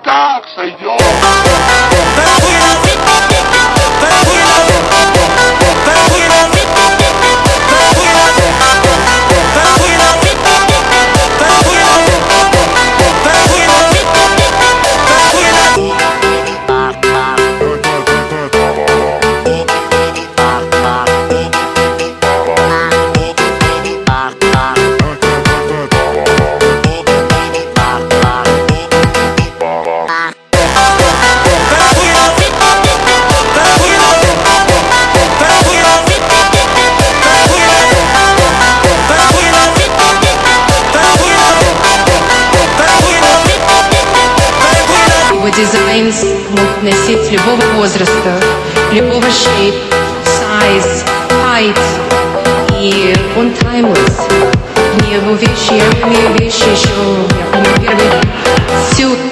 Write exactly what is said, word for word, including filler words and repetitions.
так сойдет. Дизайнс мог носить любого возраста, любого shape, size, height, и он timeless. Мне его вещи, я умею вещи еще, я помню первый сют.